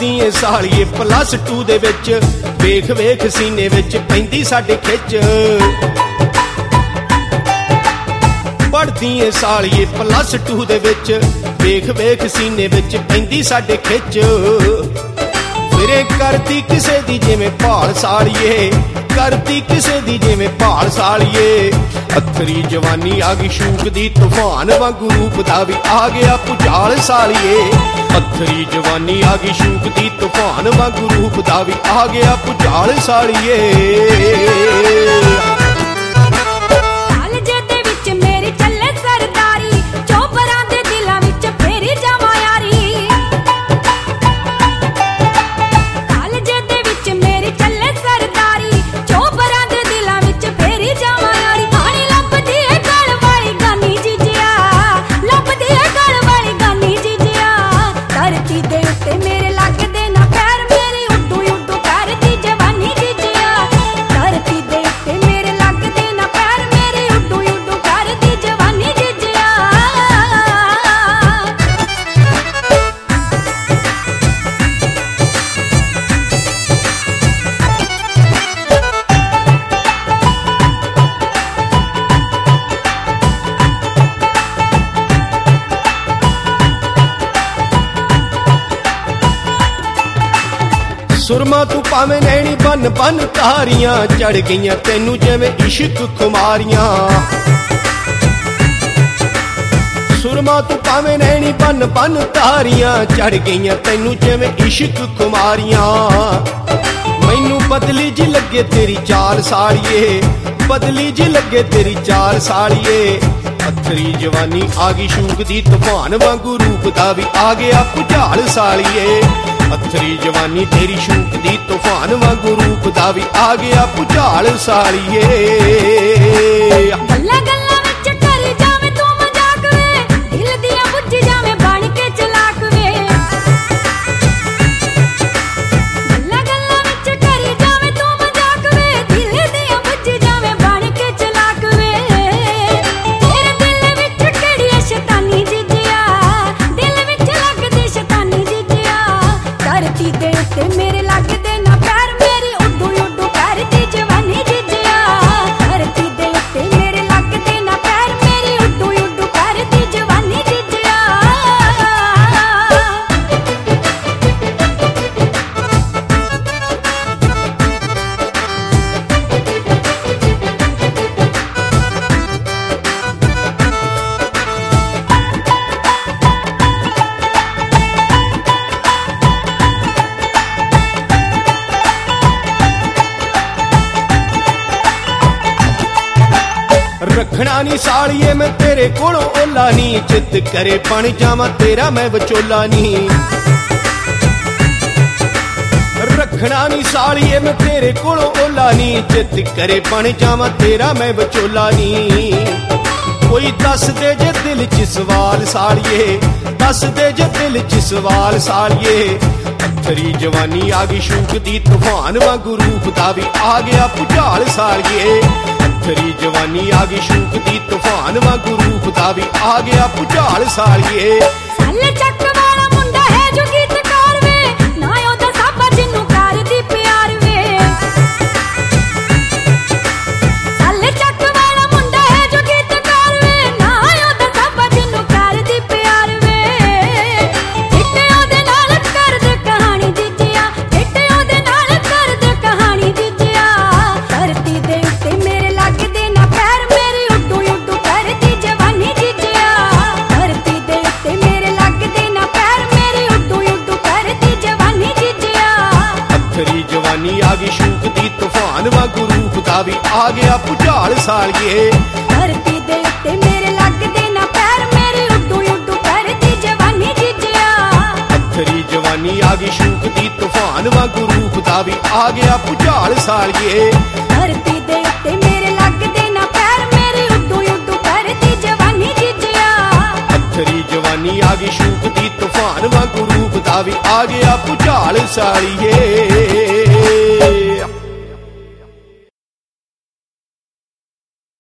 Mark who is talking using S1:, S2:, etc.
S1: पढ़दी ए सालिए +2 दे विच वेख वेख सीने विच पैंदी साडे खिच पढ़दी ए सालिए +2 दे विच वेख वेख सीने विच पैंदी साडे खिच फिरे करती किसे दी जिवें भाल सालिए करती किसे दी जिवें भाल सालिए अखरी जवानी आ गई शूक दी तूफान वांगू रूप दा भी आ गया भुचाल सालिए अखरी जवानी आ गई शूक दी तूफान वांगू रूप दा भी आ गया भुचाल सालिए सुरमा तू भावें नैनी बन बन तारियां चढ़ गईयां तैनू जिवें इश्क खुमारियां सुरमा तू भावें नैनी बन बन तारियां चढ़ गईयां तैनू जिवें इश्क खुमारियां मैनू बदली जी लगे तेरी चाल सालिए बदली जी लगे तेरी चाल सालिए अखरी जवानी आ गई शूक दी तूफान वांगू रूप दा भी आ गया भुचाल सालिए अखरी जवानी तेरी शूक दी तूफान वांगू रूप दा भी आ गया भुचाल सालिए
S2: गल्ला गल्ला विच करी जावे तू मजाक वे दिल दिया बुझ जावे बन के चलाक वे गल्ला गल्ला विच करी जावे तू मजाक वे दिल दिया बुझ जावे बन के चलाक वे तेरे दिल विच किहड़ी शैतानी जिजिया दिल विच लगदी शैतानी जिजिया धरती दे उत्ते मेरे लगदे ना पैर मेरी उड्डू उड्डू करदी जवानी जिजिया धरती दे उत्ते मेरे लगदे ना पैर मेरी उड्डू उड्डू करदी जवानी जिजिया
S1: रखना नी सालिए मैं तेरे कोलों ओला नी चित करे बन जावां तेरा मैं विचोला नी रखना नी सालिए मैं तेरे कोलों ओला नी चित करे बन जावां तेरा मैं विचोला नी कोई दस दे जे दिल च सवाल सालिए दस दे जे दिल च सवाल सालिए अखरी जवानी आ गई शूक दी तूफान वांगू रूप दा भी आ गया भुचाल सालिए अखरी जवानी आ गई शूक दी तूफान वांगू रूप दा भी आ गया भुचाल सालिए
S2: साले चक वाला मुंडा है जो गीतकार वे ना ओदा साबा जिन्नू करदी प्यार वे साले चक वाला मुंडा है जो गीतकार वे ना ओदा साबा जिन्नू करदी प्यार वे चिट्टे ओदे नाल करदे कहानी जिजिया चिट्टे ओदे नाल करदे कहानी जिजिया धरती दे उत्ते मेरे लगदे ना पैर मेरी उड्डू उड्डू करदी जवानी जिजिया धरती दे उत्ते मेरे लगदे ना पैर मेरी उड्डू उड्डू करदी जवानी जिजिया
S1: अखरी जवानी आ गई शूक दी तूफान वांगू रूप दा भी आ गया भुचाल सालिए
S2: धरती दे उत्ते मेरे लगदे ना पैर मेरी उड्डू उड्डू करदी जवानी जिजिया
S1: अखरी जवानी आ गई शूक दी तूफान वांगू रूप दा भी आ गया भुचाल सालिए
S2: धरती दे उत्ते मेरे लगदे ना पैर मेरी उड्डू उड्डू करदी जवानी जिजिया
S1: अखरी जवानी आ गई शूक दी तूफान वांगू रूप दा भी आ गया भुचाल सालिए।